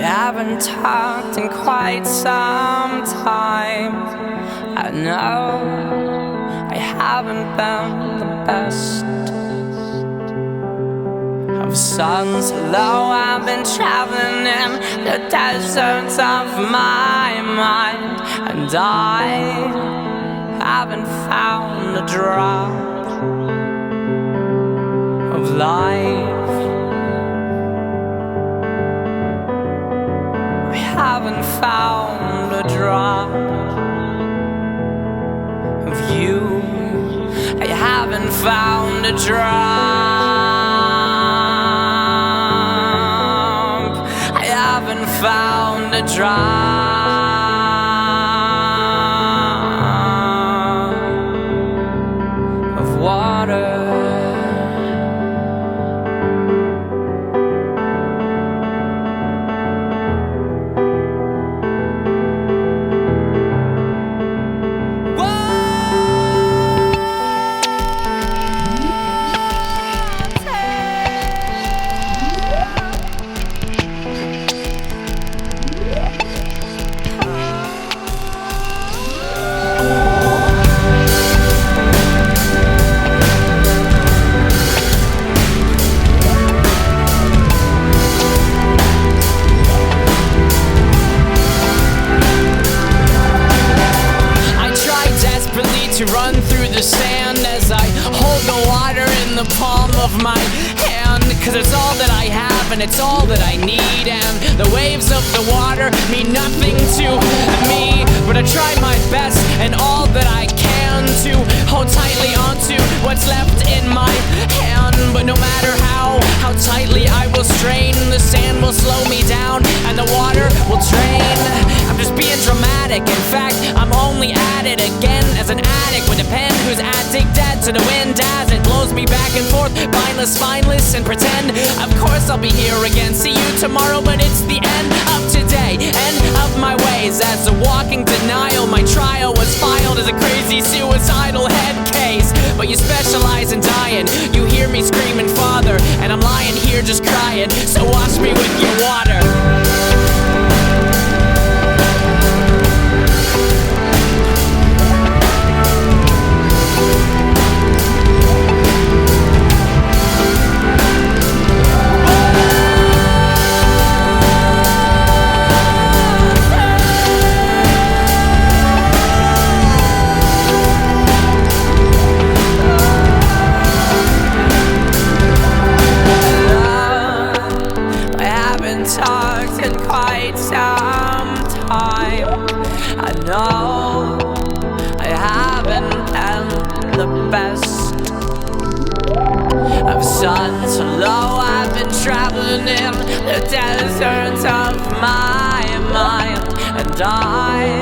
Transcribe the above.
haven't talked in quite some time. I know I haven't been the best of sons, although I've been traveling in the deserts of my mind, and I haven't found a drop of life. I haven't found a drop of you. I haven't found a drop. I haven't found a drop of water. To run through the sand as I hold the water in the palm of my hand, 'cause it's all that I have and it's all that I need, and the waves of the water mean nothing to me, but I try my best and all that I can to hold tightly onto what's left in my hand. But no matter how tightly I will strain, the sand will slow me down and the water will drain. I'm just being dramatic, in fact I'm only at it again as an addict with a pen who's addicted to the wind as it blows me back and forth, mindless, spineless, and pretend. Of course I'll be here again, see you tomorrow, but it's the end of today, end of my ways. As a walking denial, my trial was filed as a crazy suicidal head case. But you specialize in dying, you hear me screaming Father, and I'm lying here just crying, so wash me with your water. Talked in quite some time. I know I haven't been the best of sons, although I've been traveling in the deserts of my mind, and I